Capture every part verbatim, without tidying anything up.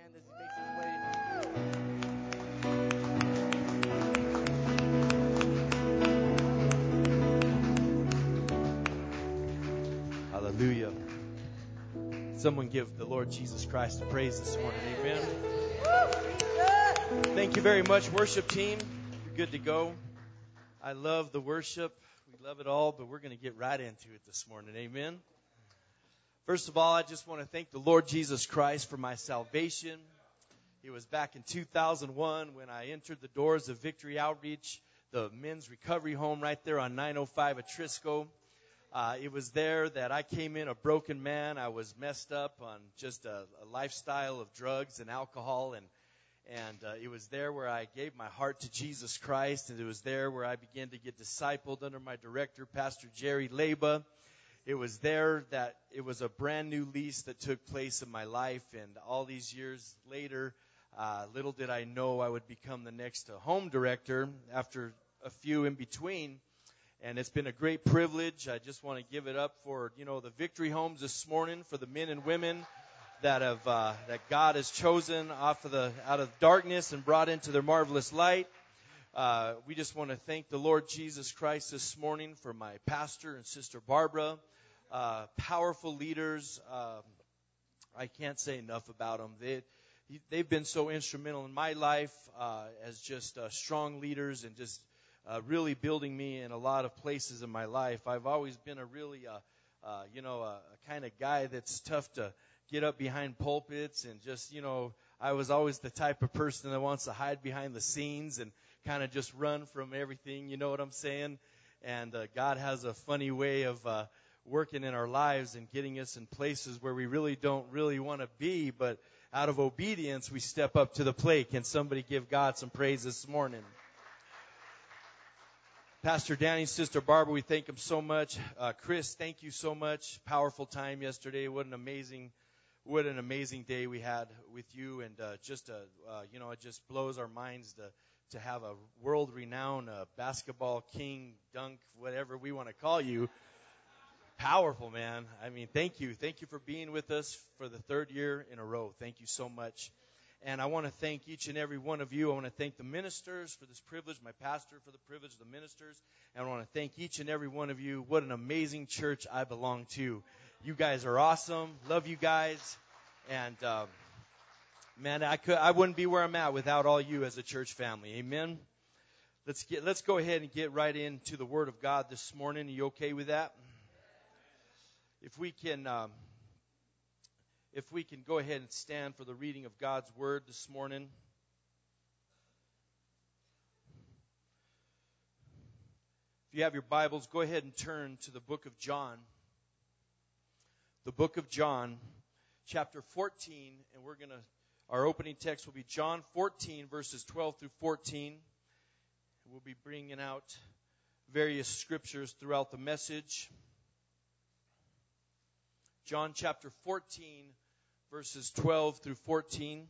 stand as he makes his way. Hallelujah. Someone give the Lord Jesus Christ a praise this morning. Amen. Thank you very much, worship team. You're good to go. I love the worship. We love it all, but we're going to get right into it this morning. Amen. First of all, I just want to thank the Lord Jesus Christ for my salvation. It was back in two thousand one when I entered the doors of Victory Outreach, the men's recovery home right there on nine oh five Atrisco. Uh, it was there that I came in a broken man. I was messed up on just a, a lifestyle of drugs and alcohol, and and uh, it was there where I gave my heart to Jesus Christ, and it was there where I began to get discipled under my director, Pastor Jerry Leba. It was there that it was a brand new lease that took place in my life, and all these years later, uh, little did I know I would become the next uh, home director after a few in between. And it's been a great privilege. I just want to give it up for, you know, the Victory Homes this morning, for the men and women that have uh, that God has chosen off of the out of darkness and brought into their marvelous light. Uh, we just want to thank the Lord Jesus Christ this morning for my pastor and Sister Barbara, uh, powerful leaders. Uh, I can't say enough about them. They they've been so instrumental in my life uh, as just uh, strong leaders and just. Uh, really building me in a lot of places in my life. I've always been a really, uh, uh, you know, a, a kind of guy that's tough to get up behind pulpits and just, you know, I was always the type of person that wants to hide behind the scenes and kind of just run from everything, you know what I'm saying? And uh, God has a funny way of uh, working in our lives and getting us in places where we really don't really want to be, but out of obedience, we step up to the plate. Can somebody give God some praise this morning? Pastor Danny, Sister Barbara, we thank them so much. Uh, Chris, thank you so much. Powerful time yesterday. What an amazing, what an amazing day we had with you. And uh, just, uh, uh, you know, it just blows our minds to to have a world-renowned uh, basketball king, dunk, whatever we want to call you. Powerful, man. I mean, thank you. Thank you for being with us for the third year in a row. Thank you so much. And I want to thank each and every one of you. I want to thank the ministers for this privilege, my pastor for the privilege of the ministers. And I want to thank each and every one of you. What an amazing church I belong to. You guys are awesome. Love you guys. And, um, man, I could, I wouldn't be where I'm at without all you as a church family. Amen. Let's get, let's go ahead and get right into the Word of God this morning. Are you okay with that? If we can, um, If we can go ahead and stand for the reading of God's Word this morning. If you have your Bibles, go ahead and turn to the book of John. The book of John, chapter fourteen, and we're going to, our opening text will be John fourteen, verses twelve through fourteen. We'll be bringing out various scriptures throughout the message. John chapter fourteen, verses twelve through fourteen.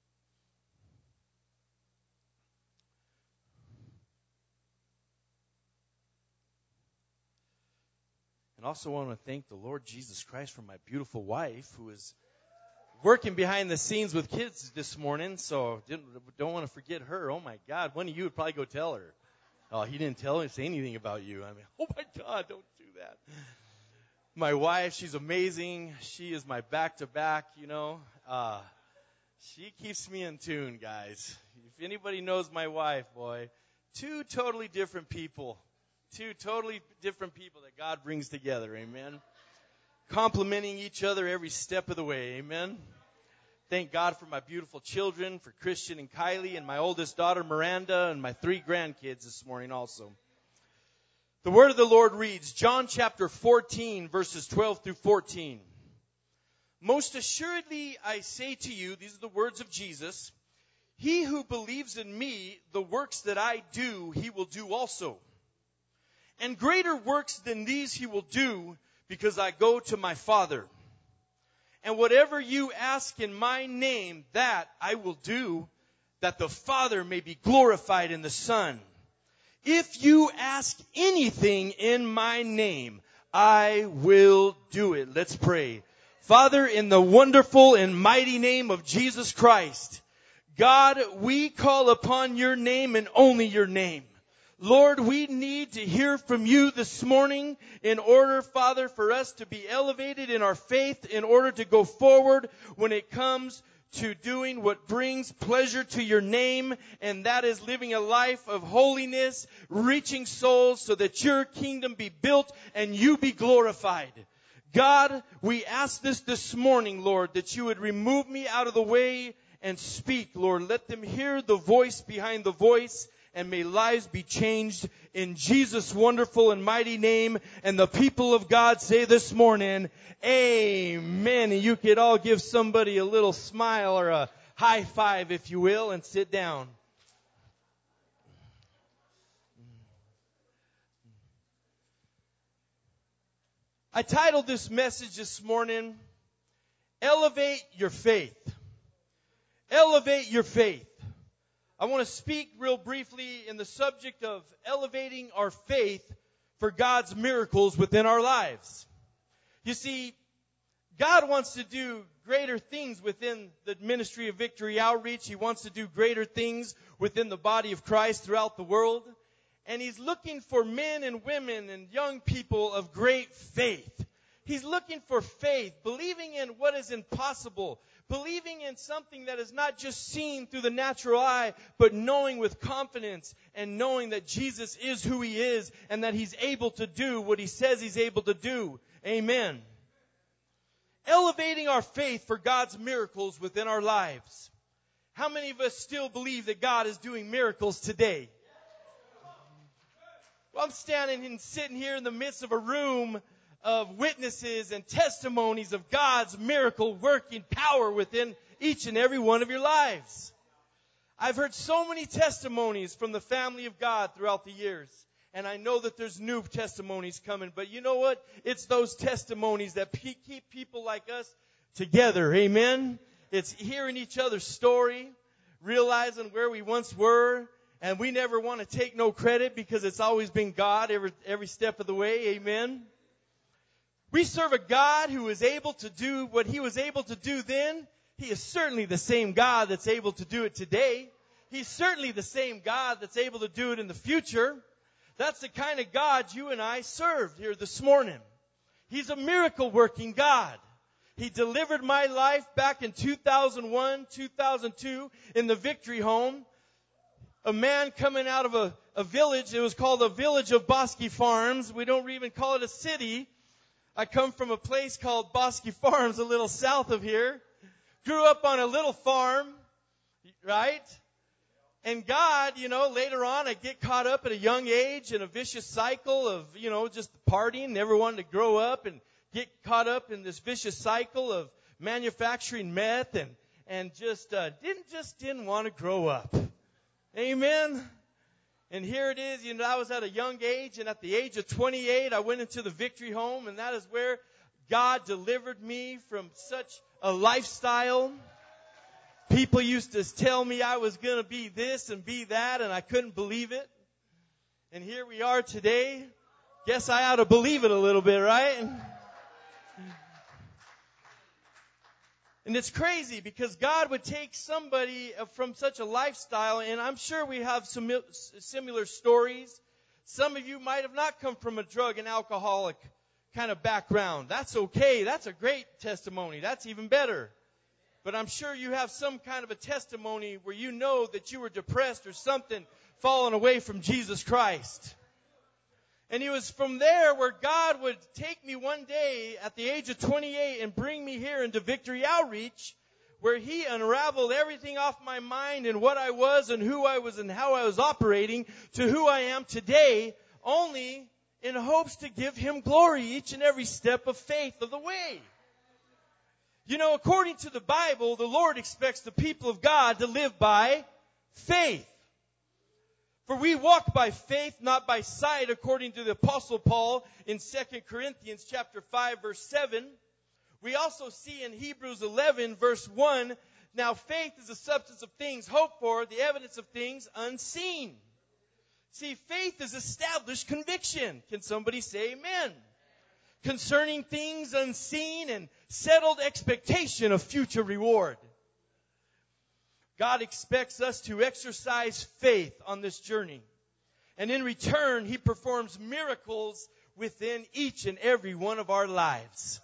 And also want to thank the Lord Jesus Christ for my beautiful wife who is working behind the scenes with kids this morning. So didn't, don't want to forget her. Oh, my God. One of you would probably go tell her. Oh, he didn't tell her, say anything about you. I mean, oh, my God, don't do that. My wife, she's amazing. She is my back-to-back, you know. Uh, she keeps me in tune, guys. If anybody knows my wife, boy, two totally different people. Two totally different people that God brings together, amen. Complimenting each other every step of the way, amen. Thank God for my beautiful children, for Christian and Kylie, and my oldest daughter, Miranda, and my three grandkids this morning also. The word of the Lord reads, John chapter fourteen, verses twelve through fourteen. Most assuredly I say to you, these are the words of Jesus, he who believes in me, the works that I do, he will do also. And greater works than these he will do, because I go to my Father. And whatever you ask in my name, that I will do, that the Father may be glorified in the Son. If you ask anything in my name, I will do it. Let's pray. Father, in the wonderful and mighty name of Jesus Christ, God, we call upon your name and only your name. Lord, we need to hear from you this morning in order, Father, for us to be elevated in our faith, in order to go forward when it comes to doing what brings pleasure to your name, and that is living a life of holiness, reaching souls so that your kingdom be built and you be glorified. God, we ask this this morning, Lord, that you would remove me out of the way and speak, Lord. Let them hear the voice behind the voice, and may lives be changed in Jesus' wonderful and mighty name. And the people of God say this morning, amen. And you could all give somebody a little smile or a high five, if you will, and sit down. I titled this message this morning, Elevate Your Faith. Elevate your faith. I want to speak real briefly in the subject of elevating our faith for God's miracles within our lives. You see, God wants to do greater things within the ministry of Victory Outreach. He wants to do greater things within the body of Christ throughout the world. And He's looking for men and women and young people of great faith. He's looking for faith, believing in what is impossible, believing in something that is not just seen through the natural eye, but knowing with confidence and knowing that Jesus is who He is and that He's able to do what He says He's able to do. Amen. Elevating our faith for God's miracles within our lives. How many of us still believe that God is doing miracles today? Well, I'm standing and sitting here in the midst of a room of witnesses and testimonies of God's miracle working power within each and every one of your lives. I've heard so many testimonies from the family of God throughout the years. And I know that there's new testimonies coming. But you know what? It's those testimonies that pe- keep people like us together. Amen? It's hearing each other's story, realizing where we once were. And we never want to take no credit because it's always been God every, every step of the way. Amen? We serve a God who is able to do what He was able to do then. He is certainly the same God that's able to do it today. He's certainly the same God that's able to do it in the future. That's the kind of God you and I served here this morning. He's a miracle-working God. He delivered my life back in two thousand one, two thousand two in the Victory Home. A man coming out of a, a village. It was called the village of Bosque Farms. We don't even call it a city. I come from a place called Bosque Farms, a little south of here. Grew up on a little farm, right? And God, you know, later on I get caught up at a young age in a vicious cycle of, you know, just partying, never wanted to grow up and get caught up in this vicious cycle of manufacturing meth and, and just, uh, didn't, just didn't want to grow up. Amen. And here it is, you know, I was at a young age, and at the age of twenty-eight, I went into the Victory Home, and that is where God delivered me from such a lifestyle. People used to tell me I was going to be this and be that, and I couldn't believe it. And here we are today. Guess I ought to believe it a little bit, right? And it's crazy because God would take somebody from such a lifestyle, and I'm sure we have some similar stories. Some of you might have not come from a drug and alcoholic kind of background. That's okay. That's a great testimony. That's even better. But I'm sure you have some kind of a testimony where you know that you were depressed or something, fallen away from Jesus Christ. And it was from there where God would take me one day at the age of twenty-eight and bring me here into Victory Outreach, where He unraveled everything off my mind and what I was and who I was and how I was operating to who I am today, only in hopes to give Him glory each and every step of faith of the way. You know, according to the Bible, the Lord expects the people of God to live by faith. For we walk by faith, not by sight, according to the Apostle Paul in Second Corinthians chapter five, verse seven. We also see in Hebrews eleven, verse one, now faith is the substance of things hoped for, the evidence of things unseen. See, faith is established conviction. Can somebody say amen? concerning things unseen and settled expectation of future reward. God expects us to exercise faith on this journey. And in return, He performs miracles within each and every one of our lives.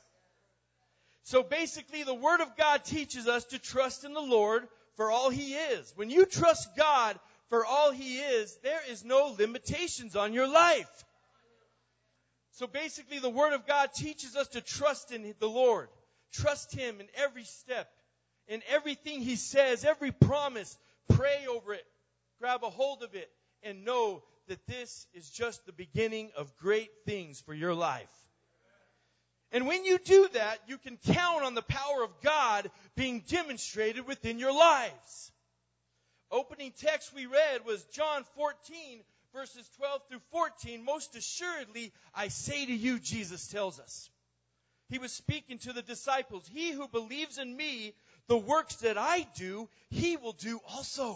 So basically, the Word of God teaches us to trust in the Lord for all He is. When you trust God for all He is, there is no limitations on your life. So basically, the Word of God teaches us to trust in the Lord. Trust Him in every step, in everything He says, every promise. Pray over it, grab a hold of it, and know that this is just the beginning of great things for your life. And when you do that, you can count on the power of God being demonstrated within your lives. Opening text we read was John fourteen, verses twelve through fourteen. Most assuredly, I say to you, Jesus tells us. He was speaking to the disciples. He who believes in me, the works that I do, he will do also.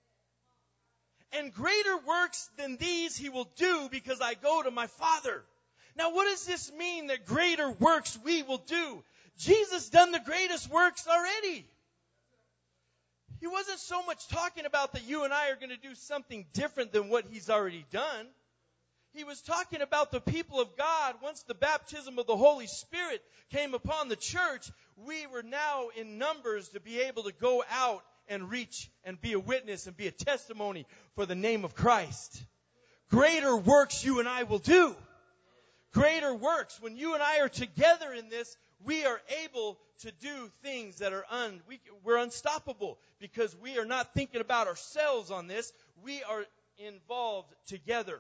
And greater works than these he will do because I go to my Father. Now, what does this mean that greater works we will do? Jesus done the greatest works already. He wasn't so much talking about that you and I are going to do something different than what He's already done. He was talking about the people of God. Once the baptism of the Holy Spirit came upon the church, we were now in numbers to be able to go out and reach and be a witness and be a testimony for the name of Christ. Greater works you and I will do. Greater works. When you and I are together in this, we are able to do things that are un, we, we're unstoppable because we are not thinking about ourselves on this. We are involved together.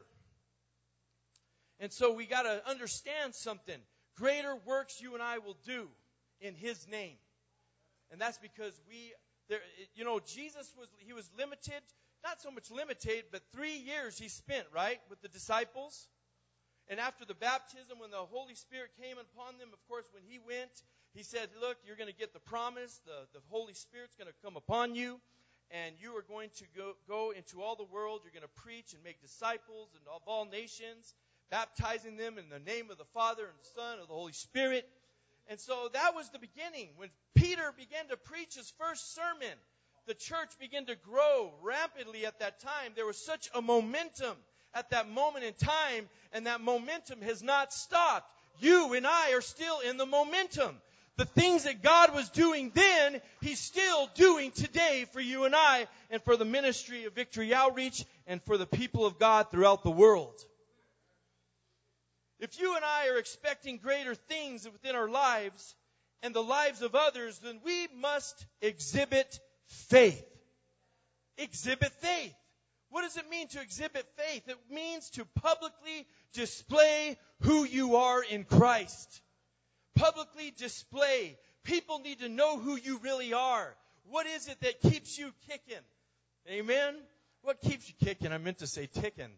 And so we got to understand something. Greater works you and I will do in His name. And that's because we, there, you know, Jesus was, He was limited, not so much limited, but three years He spent, right, with the disciples. And after the baptism, when the Holy Spirit came upon them, of course, when He went, He said, look, you're going to get the promise. The, the Holy Spirit's going to come upon you. And you are going to go, go into all the world. You're going to preach and make disciples and of all nations, baptizing them in the name of the Father and the Son and the Holy Spirit. And so that was the beginning. When Peter began to preach his first sermon, the church began to grow rapidly at that time. There was such a momentum at that moment in time, and that momentum has not stopped. You and I are still in the momentum. The things that God was doing then, He's still doing today for you and I, and for the ministry of Victory Outreach, and for the people of God throughout the world. If you and I are expecting greater things within our lives and the lives of others, then we must exhibit faith. Exhibit faith. What does it mean to exhibit faith? It means to publicly display who you are in Christ. Publicly display. People need to know who you really are. What is it that keeps you kicking? Amen? What keeps you kicking? I meant to say ticking.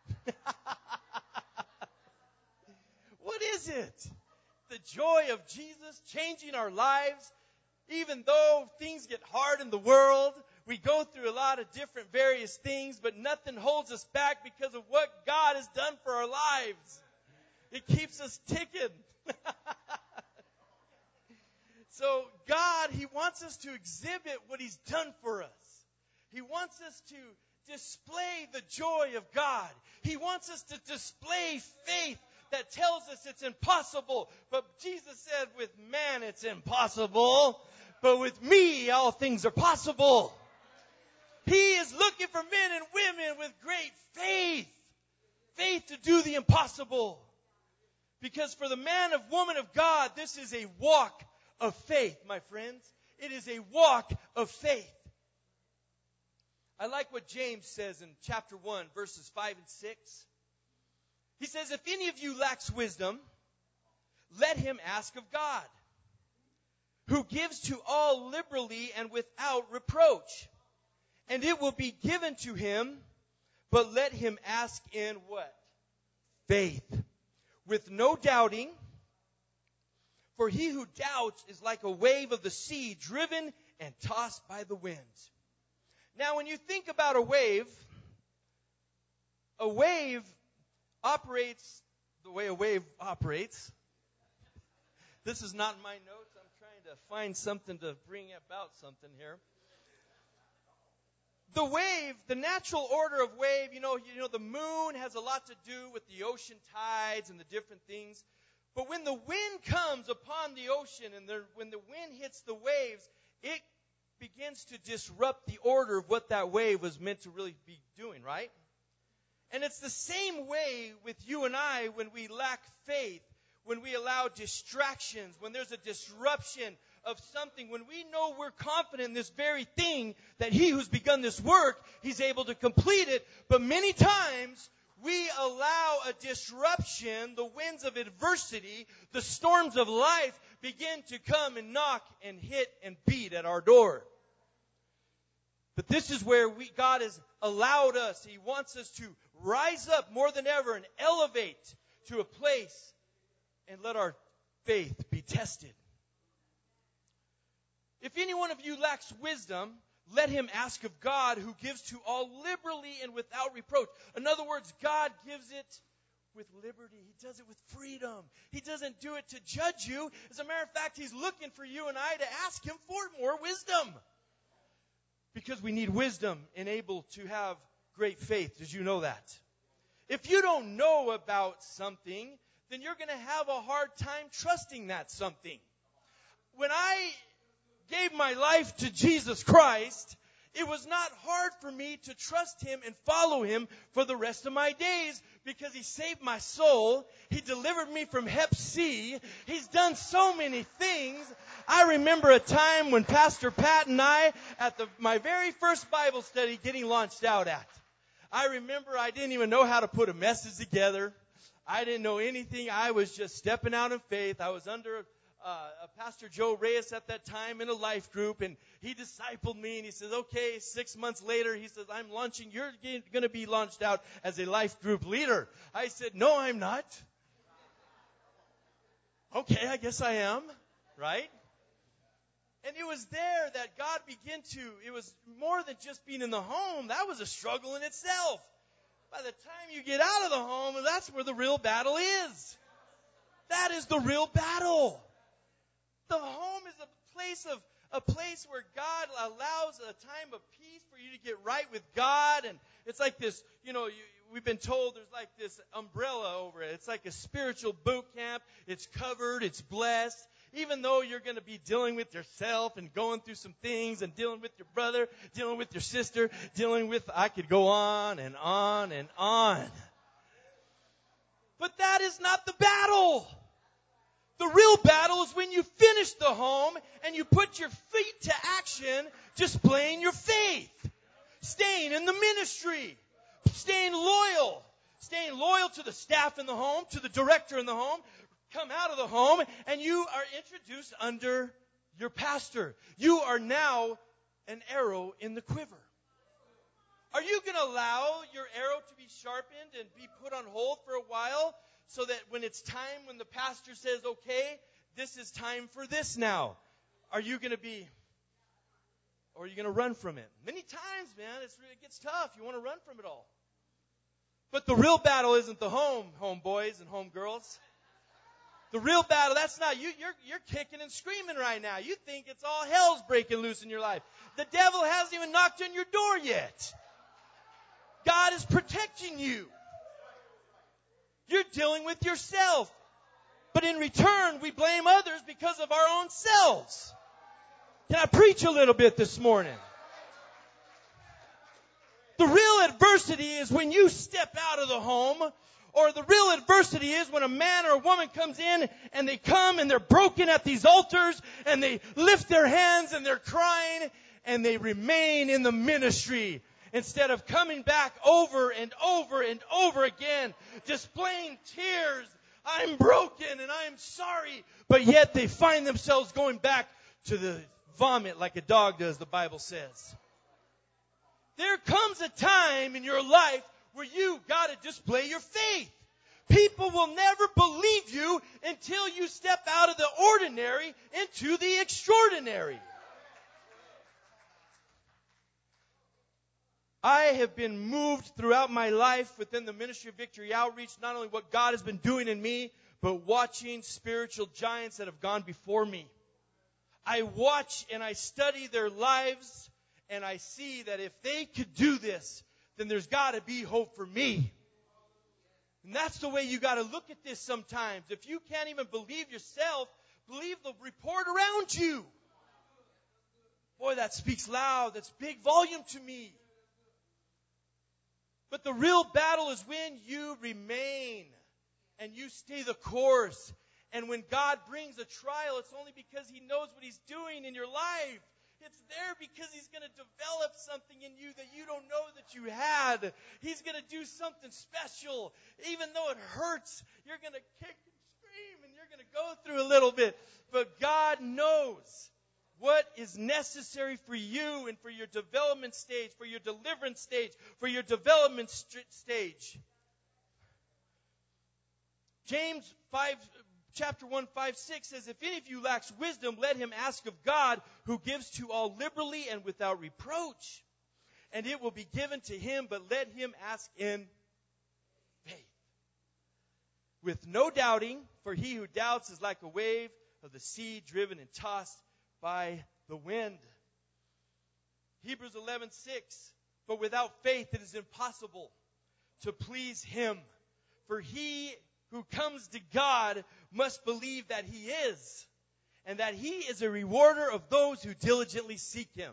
What is it? The joy of Jesus changing our lives. Even though things get hard in the world, we go through a lot of different various things, but nothing holds us back because of what God has done for our lives. It keeps us ticking. So God, He wants us to exhibit what He's done for us. He wants us to display the joy of God. He wants us to display faith that tells us it's impossible. But Jesus said, with man it's impossible, but with me all things are possible. He is looking for men and women with great faith. Faith to do the impossible. Because for the man and woman of God, this is a walk of faith, my friends. It is a walk of faith. I like what James says in chapter one, verses five and six. He says, if any of you lacks wisdom, let him ask of God, who gives to all liberally and without reproach, and it will be given to him. But let him ask in what? Faith, with no doubting. For he who doubts is like a wave of the sea, driven and tossed by the wind. Now, when you think about a wave, a wave operates the way a wave operates. This is not in my notes. I'm trying to find something to bring about something here. The wave, the natural order of wave, you know, you know, the moon has a lot to do with the ocean tides and the different things. But when the wind comes upon the ocean and the, when the wind hits the waves, it begins to disrupt the order of what that wave was meant to really be doing, right? And it's the same way with you and I when we lack faith, when we allow distractions, when there's a disruption of something, when we know we're confident in this very thing, that he who's begun this work, he's able to complete it. But many times, we allow a disruption, the winds of adversity, the storms of life begin to come and knock and hit and beat at our door. But this is where we, God has allowed us, he wants us to rise up more than ever and elevate to a place and let our faith be tested. If any one of you lacks wisdom, let him ask of God, who gives to all liberally and without reproach. In other words, God gives it with liberty. He does it with freedom. He doesn't do it to judge you. As a matter of fact, he's looking for you and I to ask him for more wisdom. Because we need wisdom and able to have great faith. Did you know that? If you don't know about something, then you're going to have a hard time trusting that something. When I gave my life to Jesus Christ, it was not hard for me to trust him and follow him for the rest of my days, because he saved my soul. He delivered me from hep C. He's done so many things. I remember a time when Pastor Pat and I, at the, my very first Bible study, getting launched out at. I remember I didn't even know how to put a message together. I didn't know anything. I was just stepping out in faith. I was under Uh, Pastor Joe Reyes at that time in a life group, and he discipled me, and he says, okay, six months later, he says, I'm launching, you're going to be launched out as a life group leader. I said, no, I'm not. Okay, I guess I am, right? And it was there that God began to, it was more than just being in the home. That was a struggle in itself. By the time you get out of the home, that's where the real battle is. That is the real battle. The home is a place of a place where God allows a time of peace for you to get right with God. And it's like this, you know, you, we've been told there's like this umbrella over it. It's like a spiritual boot camp. It's covered. It's blessed. Even though you're going to be dealing with yourself and going through some things and dealing with your brother, dealing with your sister, dealing with, I could go on and on and on. But that is not the battle. The real battle is when you finish the home and you put your feet to action, displaying your faith, staying in the ministry, staying loyal, staying loyal to the staff in the home, to the director in the home. Come out of the home and you are introduced under your pastor. You are now an arrow in the quiver. Are you going to allow your arrow to be sharpened and be put on hold for a while, so that when it's time, when the pastor says, okay, this is time for this now, are you going to be, or are you going to run from it? Many times, man, it's, it gets tough. You want to run from it all. But the real battle isn't the home, homeboys and homegirls. The real battle, that's not, you, you're, you're kicking and screaming right now. You think it's all hell's breaking loose in your life. The devil hasn't even knocked on your door yet. God is protecting you. You're dealing with yourself. But in return, we blame others because of our own selves. Can I preach a little bit this morning? The real adversity is when you step out of the home, or the real adversity is when a man or a woman comes in and they come and they're broken at these altars and they lift their hands and they're crying and they remain in the ministry. Instead of coming back over and over and over again, displaying tears, I'm broken and I'm sorry. But yet they find themselves going back to the vomit like a dog does, the Bible says. There comes a time in your life where you got to display your faith. People will never believe you until you step out of the ordinary into the extraordinary. I have been moved throughout my life within the ministry of Victory Outreach, not only what God has been doing in me, but watching spiritual giants that have gone before me. I watch and I study their lives, and I see that if they could do this, then there's got to be hope for me. And that's the way you got to look at this sometimes. If you can't even believe yourself, believe the report around you. Boy, that speaks loud. That's big volume to me. But the real battle is when you remain and you stay the course. And when God brings a trial, it's only because He knows what He's doing in your life. It's there because He's going to develop something in you that you don't know that you had. He's going to do something special. Even though it hurts, you're going to kick and scream and you're going to go through a little bit. But God knows what is necessary for you and for your development stage, for your deliverance stage, for your development st- stage. James five, chapter one, five, six says, if any of you lacks wisdom, let him ask of God, who gives to all liberally and without reproach, and it will be given to him, but let him ask in faith, with no doubting, for he who doubts is like a wave of the sea driven and tossed by the wind. Hebrews eleven six, but without faith it is impossible to please him. For he who comes to God must believe that he is, and that he is a rewarder of those who diligently seek him.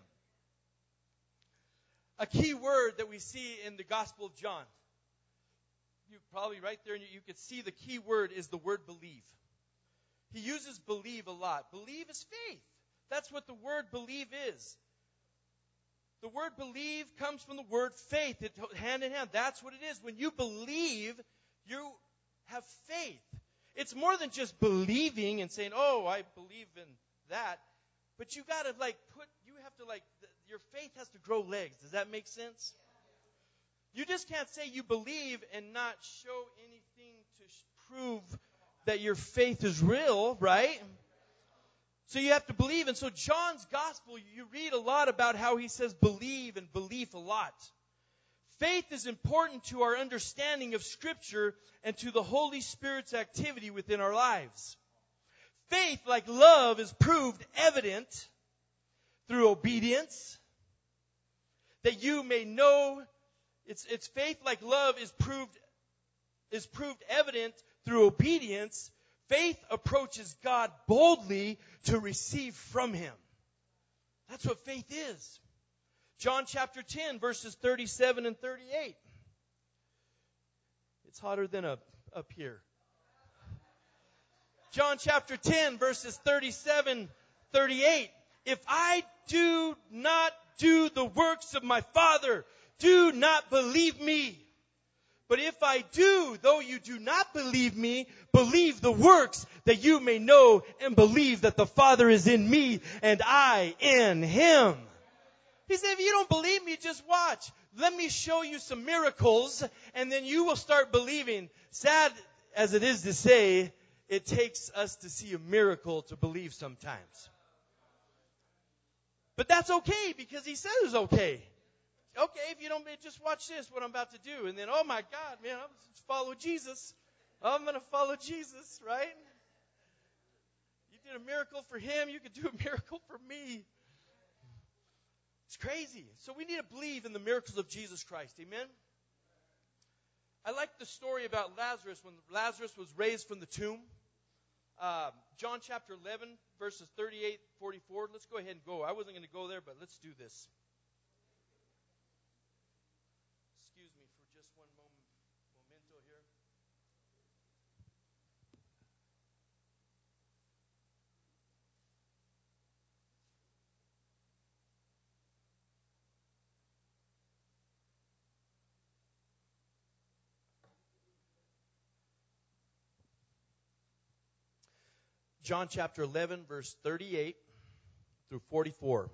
A key word that we see in the Gospel of John, you probably right there, and you, you could see the key word is the word believe. He uses believe a lot. Believe is faith. That's what the word believe is. The word believe comes from the word faith. It hand in hand. That's what it is. When you believe, you have faith. It's more than just believing and saying, "Oh, I believe in that." But you got to like put. You have to like. Your faith has to grow legs. Does that make sense? You just can't say you believe and not show anything to prove that your faith is real, right? So you have to believe. And so John's gospel, you read a lot about how he says believe and belief a lot. Faith is important to our understanding of Scripture and to the Holy Spirit's activity within our lives. Faith, like love, is proved evident through obedience, that you may know. It's, it's faith like love is proved is proved evident through obedience. Faith approaches God boldly to receive from Him. That's what faith is. John chapter ten, verses thirty-seven and thirty-eight. It's hotter than up, up here. John chapter ten, verses thirty-seven, thirty-eight. If I do not do the works of my Father, do not believe me. But if I do, though you do not believe me, believe the works, that you may know and believe that the Father is in me and I in Him. He said, if you don't believe me, just watch. Let me show you some miracles, and then you will start believing. Sad as it is to say, it takes us to see a miracle to believe sometimes. But that's okay, because He says it's okay. Okay, if you don't, just watch this, what I'm about to do. And then, oh my God, man, I'm going to follow Jesus. I'm going to follow Jesus, right? You did a miracle for Him, you could do a miracle for me. It's crazy. So we need to believe in the miracles of Jesus Christ. Amen? I like the story about Lazarus when Lazarus was raised from the tomb. Uh, John chapter eleven, verses thirty-eight, forty-four. Let's go ahead and go. I wasn't going to go there, but let's do this. Excuse me for just one moment, momento here. John chapter eleven, verse thirty-eight through forty-four.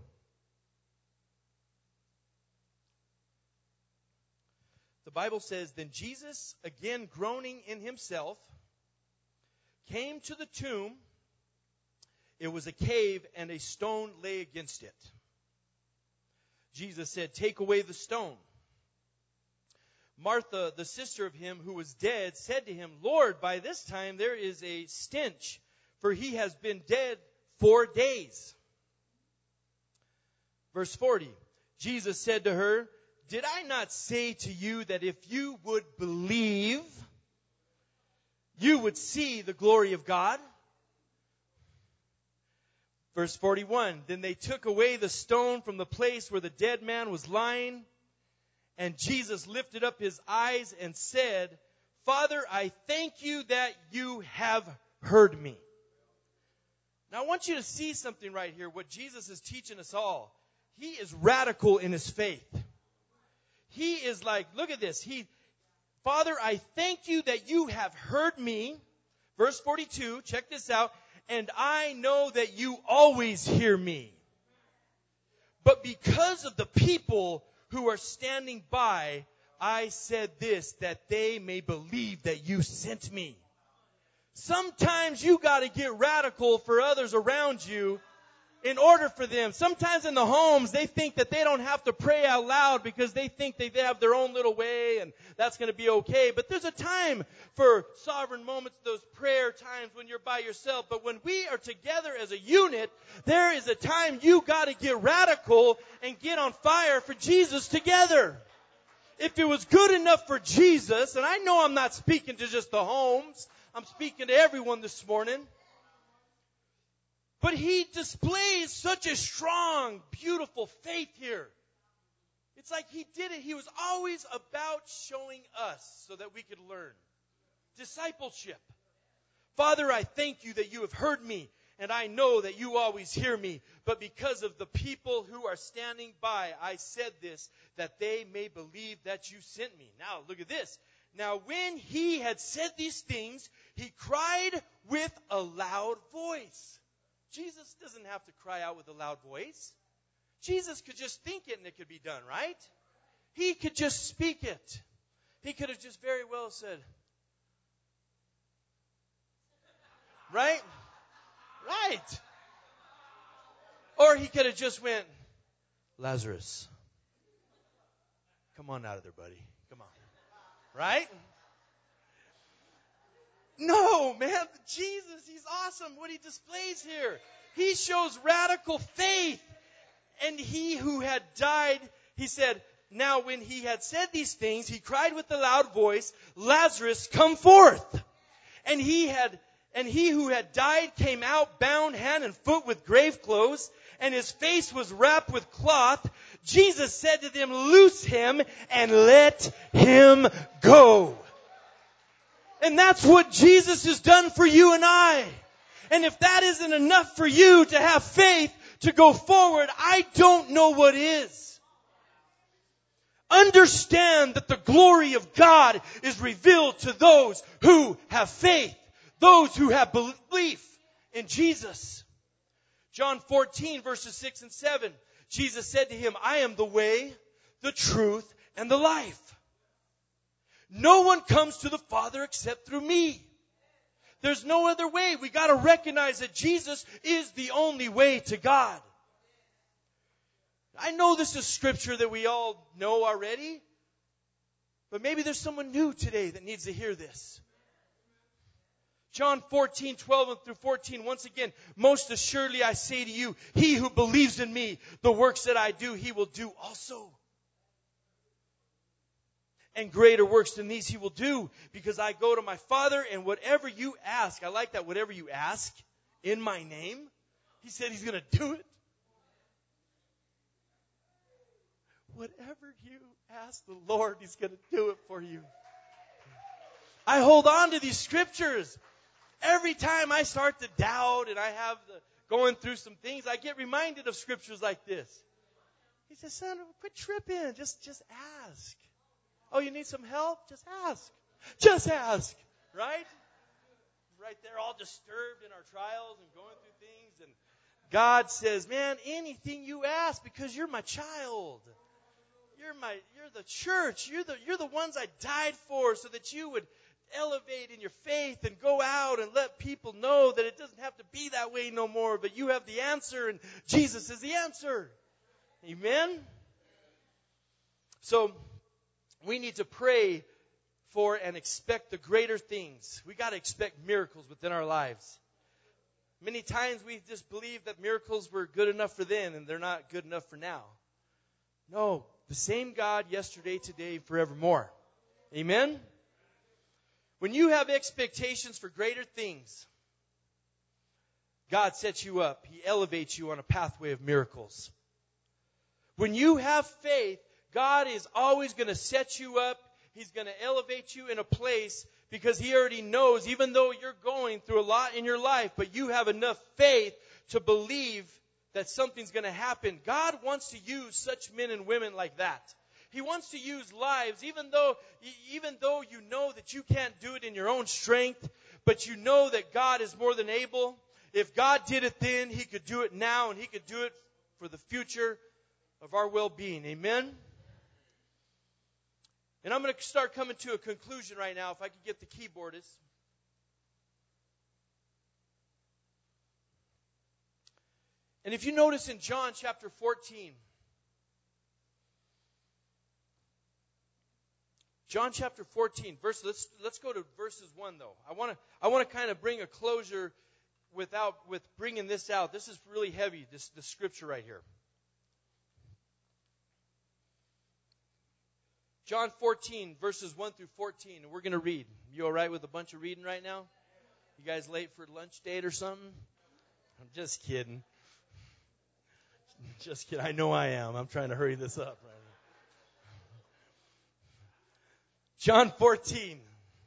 The Bible says, then Jesus, again groaning in himself, came to the tomb. It was a cave, and a stone lay against it. Jesus said, take away the stone. Martha, the sister of him who was dead, said to him, Lord, by this time there is a stench, for he has been dead four days. Verse forty, Jesus said to her, did I not say to you that if you would believe, you would see the glory of God? Verse forty-one, then they took away the stone from the place where the dead man was lying. And Jesus lifted up his eyes and said, Father, I thank you that you have heard me. Now I want you to see something right here, what Jesus is teaching us all. He is radical in his faith. He is like, look at this. He, Father, I thank you that you have heard me. Verse forty-two, check this out. And I know that you always hear me. But because of the people who are standing by, I said this, that they may believe that you sent me. Sometimes you got to get radical for others around you in order for them. Sometimes in the homes, they think that they don't have to pray out loud because they think they have their own little way and that's going to be okay. But there's a time for sovereign moments, those prayer times when you're by yourself. But when we are together as a unit, there is a time you got to get radical and get on fire for Jesus together. If it was good enough for Jesus, and I know I'm not speaking to just the homes, I'm speaking to everyone this morning. But he displays such a strong, beautiful faith here. It's like he did it. He was always about showing us so that we could learn. Discipleship. Father, I thank you that you have heard me, and I know that you always hear me. But because of the people who are standing by, I said this, that they may believe that you sent me. Now, look at this. Now, when he had said these things, he cried with a loud voice. Jesus doesn't have to cry out with a loud voice. Jesus could just think it and it could be done, right? He could just speak it. He could have just very well said, right? Right. Or he could have just went, Lazarus, come on out of there, buddy. Come on. Right? No, man, Jesus, he's awesome. What he displays here. He shows radical faith. And he who had died, he said, now when he had said these things, he cried with a loud voice, Lazarus, come forth. And he had, and he who had died came out bound hand and foot with grave clothes, and his face was wrapped with cloth. Jesus said to them, loose him and let him go. And that's what Jesus has done for you and I. And if that isn't enough for you to have faith to go forward, I don't know what is. Understand that the glory of God is revealed to those who have faith, those who have belief in Jesus. John fourteen, verses six and seven. Jesus said to him, I am the way, the truth, and the life. No one comes to the Father except through me. There's no other way. We got to recognize that Jesus is the only way to God. I know this is scripture that we all know already, but maybe there's someone new today that needs to hear this. John fourteen, twelve through fourteen, once again, most assuredly I say to you, he who believes in me, the works that I do, he will do also. And greater works than these he will do, because I go to my Father, and whatever you ask, I like that, whatever you ask in my name, he said he's going to do it. Whatever you ask the Lord, he's going to do it for you. I hold on to these scriptures. Every time I start to doubt and I have the, going through some things, I get reminded of scriptures like this. He says, son, quit tripping. Just, just ask. Oh, you need some help? Just ask. Just ask. Right? Right there, all disturbed in our trials and going through things. And God says, man, anything you ask, because you're my child. You're my, you're the church. You're the, you're the ones I died for, so that you would elevate in your faith and go out and let people know that it doesn't have to be that way no more, but you have the answer, and Jesus is the answer. Amen? So, we need to pray for and expect the greater things. We got to expect miracles within our lives. Many times we just believe that miracles were good enough for then and they're not good enough for now. No, the same God yesterday, today, forevermore. Amen? When you have expectations for greater things, God sets you up. He elevates you on a pathway of miracles. When you have faith, God is always going to set you up. He's going to elevate you in a place because He already knows, even though you're going through a lot in your life, but you have enough faith to believe that something's going to happen. God wants to use such men and women like that. He wants to use lives, even though, even though you know that you can't do it in your own strength, but you know that God is more than able. If God did it then, He could do it now, and He could do it for the future of our well-being. Amen? And I'm going to start coming to a conclusion right now, if I could get the keyboardist. And if you notice in John chapter fourteen, John chapter fourteen, verse, let's, let's go to verses one though. I want to I want to kind of bring a closure without with bringing this out. This is really heavy, this, this scripture right here. John fourteen, verses one through fourteen, and we're going to read. You all right with a bunch of reading right now? You guys late for lunch date or something? I'm just kidding. Just kidding. I know I am. I'm trying to hurry this up right now. John fourteen.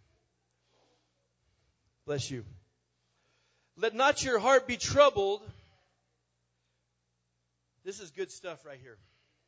Bless you. Let not your heart be troubled. This is good stuff right here.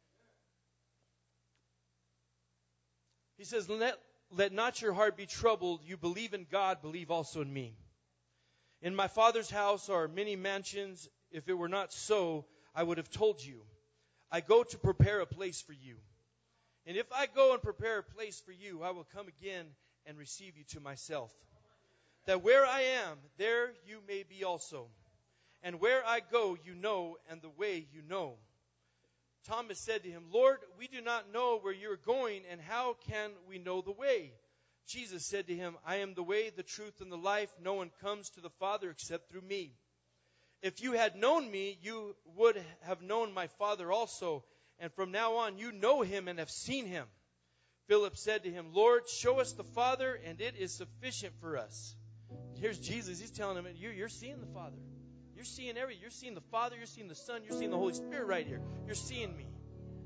He says, let, let not your heart be troubled. You believe in God, believe also in me. In my Father's house are many mansions. If it were not so, I would have told you. I go to prepare a place for you. And if I go and prepare a place for you, I will come again and receive you to myself. That where I am, there you may be also. And where I go, you know, and the way you know. Thomas said to him, Lord, we do not know where you are going, and how can we know the way? Jesus said to him, I am the way, the truth, and the life. No one comes to the Father except through me. If you had known me, you would have known my Father also. And from now on, you know him and have seen him. Philip said to him, Lord, show us the Father, and it is sufficient for us. Here's Jesus. He's telling him, you're, you're seeing the Father. You're seeing everything. You're seeing the Father. You're seeing the Son. You're seeing the Holy Spirit right here. You're seeing me.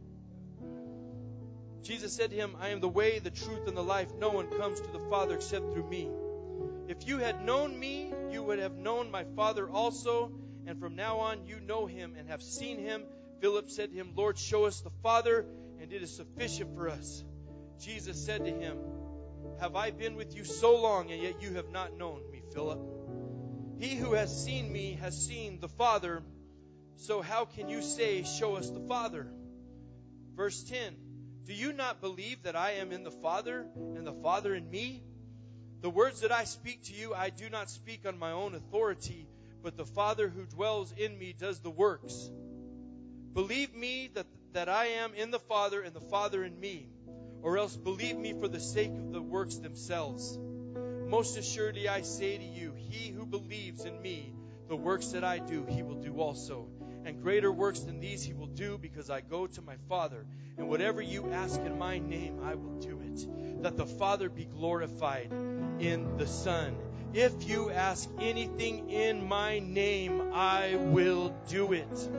Jesus said to him, I am the way, the truth, and the life. No one comes to the Father except through me. If you had known me, you would have known my Father also. And from now on, you know him and have seen him. Philip said to him, Lord, show us the Father, and it is sufficient for us. Jesus said to him, have I been with you so long, and yet you have not known me, Philip? He who has seen me has seen the Father. So how can you say, show us the Father? Verse ten, do you not believe that I am in the Father, and the Father in me? The words that I speak to you, I do not speak on my own authority, but the Father who dwells in me does the works. Believe me that, that I am in the Father, and the Father in me, or else believe me for the sake of the works themselves. Most assuredly I say to you, he who believes in me, the works that I do, he will do also. And greater works than these he will do, because I go to my Father. And whatever you ask in my name, I will do it, that the Father be glorified in the Son. If you ask anything in my name, I will do it.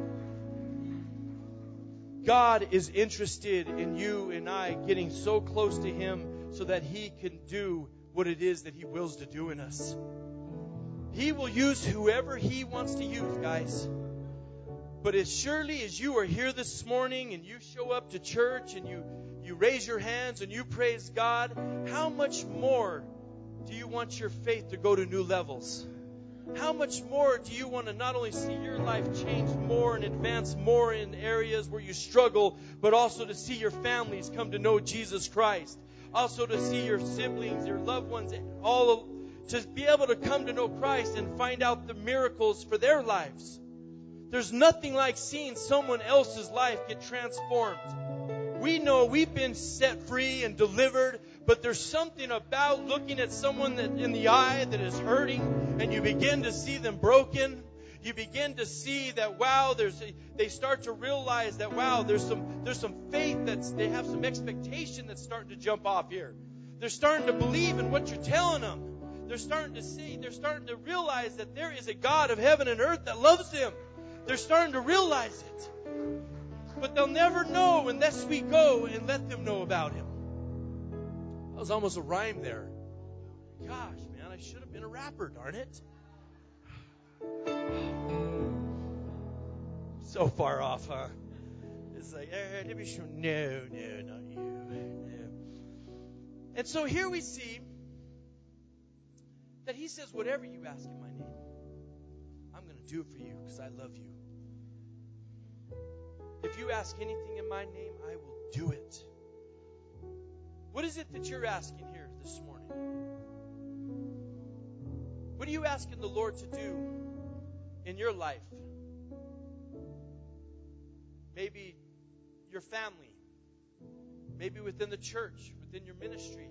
God is interested in you and I getting so close to him so that he can do what it is that he wills to do in us. He will use whoever he wants to use, guys. But as surely as you are here this morning and you show up to church and you, you raise your hands and you praise God, how much more do you want your faith to go to new levels? How much more do you want to not only see your life change more and advance more in areas where you struggle, but also to see your families come to know Jesus Christ? Also to see your siblings, your loved ones, all to be able to come to know Christ and find out the miracles for their lives. There's nothing like seeing someone else's life get transformed. We know we've been set free and delivered, but there's something about looking at someone that in the eye that is hurting, and you begin to see them broken. You begin to see that, wow, there's a, they start to realize that, wow, there's some there's some faith that's, they have some expectation that's starting to jump off here. They're starting to believe in what you're telling them. They're starting to see, they're starting to realize that there is a God of heaven and earth that loves them. They're starting to realize it. But they'll never know unless we go and let them know about Him. That was almost a rhyme there. Gosh, man, I should have been a rapper, darn it. So far off, huh? It's like, eh, let me show. No, no, not you. No. And so here we see that He says, whatever you ask in my name, I'm going to do it for you because I love you. If you ask anything in my name, I will do it. What is it that you're asking here this morning? What are you asking the Lord to do in your life? Maybe your family. Maybe within the church, within your ministry.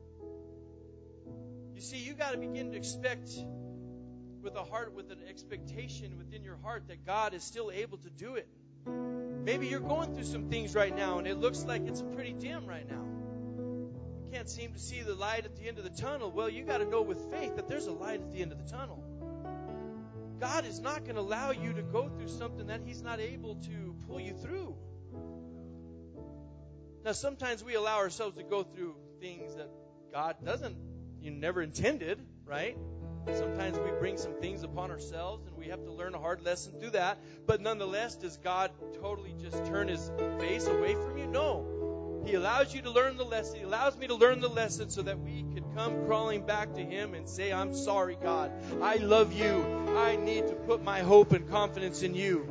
You see, you got to begin to expect with a heart, with an expectation within your heart that God is still able to do it. Maybe you're going through some things right now and it looks like it's pretty dim right now. You can't seem to see the light at the end of the tunnel. Well, you got to know with faith that there's a light at the end of the tunnel. God is not going to allow you to go through something that He's not able to pull you through. Now, sometimes we allow ourselves to go through things that God doesn't, you never intended, right? Sometimes we bring some things upon ourselves and we have to learn a hard lesson through that. But nonetheless, does God totally just turn His face away from you? No. He allows you to learn the lesson. He allows me to learn the lesson so that we could come crawling back to Him and say, I'm sorry, God. I love you. I need to put my hope and confidence in you.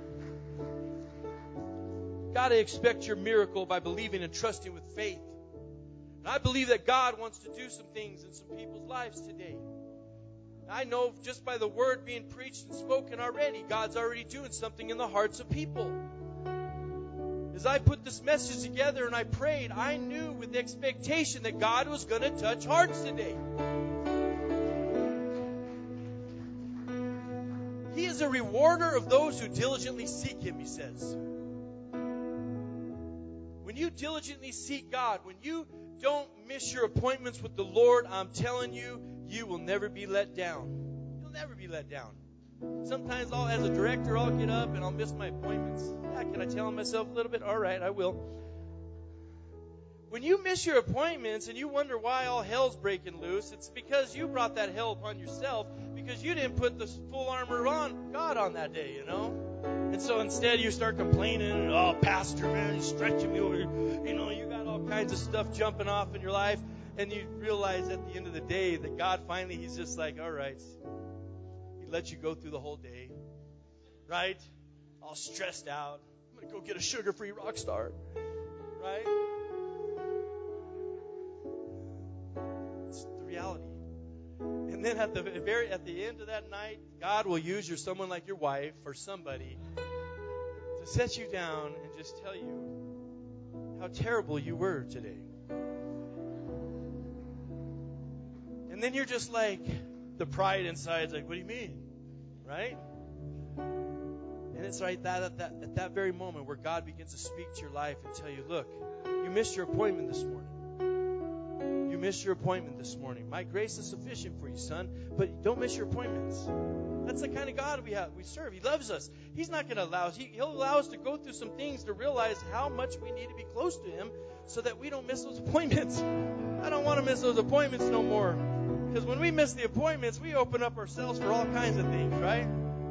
Got to expect your miracle by believing and trusting with faith. And I believe that God wants to do some things in some people's lives today. I know just by the word being preached and spoken already, God's already doing something in the hearts of people. As I put this message together and I prayed, I knew with expectation that God was going to touch hearts today. He is a rewarder of those who diligently seek Him, He says. When you diligently seek God, when you don't miss your appointments with the Lord, I'm telling you, you will never be let down. You'll never be let down. Sometimes I'll, as a director, I'll get up and I'll miss my appointments. Yeah, can I tell myself a little bit? All right, I will. When you miss your appointments and you wonder why all hell's breaking loose, it's because you brought that hell upon yourself because you didn't put the full armor on God on that day, you know? And so instead you start complaining, and, oh, pastor, man, he's stretching me over. You know, you got all kinds of stuff jumping off in your life. And you realize at the end of the day that God finally, He's just like, all right. He lets you go through the whole day. Right? All stressed out. I'm going to go get a sugar-free Rockstar. Right? It's the reality. And then at the very at the end of that night, God will use your someone like your wife or somebody to set you down and just tell you how terrible you were today. And then you're just like, the pride inside is like, what do you mean? Right? And it's right that at, that at that very moment where God begins to speak to your life and tell you, look, you missed your appointment this morning. You missed your appointment this morning. My grace is sufficient for you, son, but don't miss your appointments. That's the kind of God we have, we serve. He loves us. He's not going to allow us. He, he'll allow us to go through some things to realize how much we need to be close to Him so that we don't miss those appointments. I don't want to miss those appointments no more. Because when we miss the appointments, we open up ourselves for all kinds of things, right?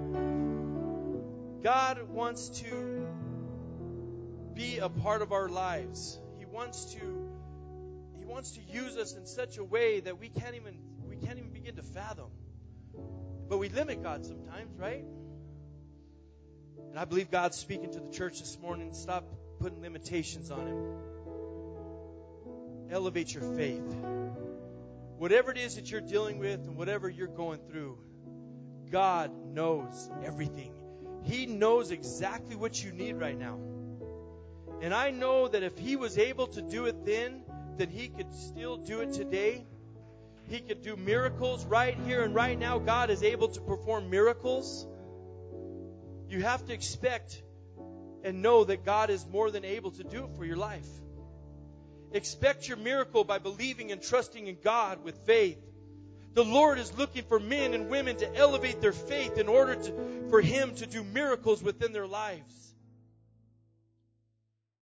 God wants to be a part of our lives. He wants to He wants to use us in such a way that we can't even we can't even begin to fathom. But we limit God sometimes, right? And I believe God's speaking to the church this morning. Stop putting limitations on Him. Elevate your faith. Whatever it is that you're dealing with and whatever you're going through, God knows everything. He knows exactly what you need right now. And I know that if He was able to do it then, then He could still do it today. He could do miracles right here and right now. God is able to perform miracles. You have to expect and know that God is more than able to do it for your life. Expect your miracle by believing and trusting in God with faith. The Lord is looking for men and women to elevate their faith in order to, for Him to do miracles within their lives.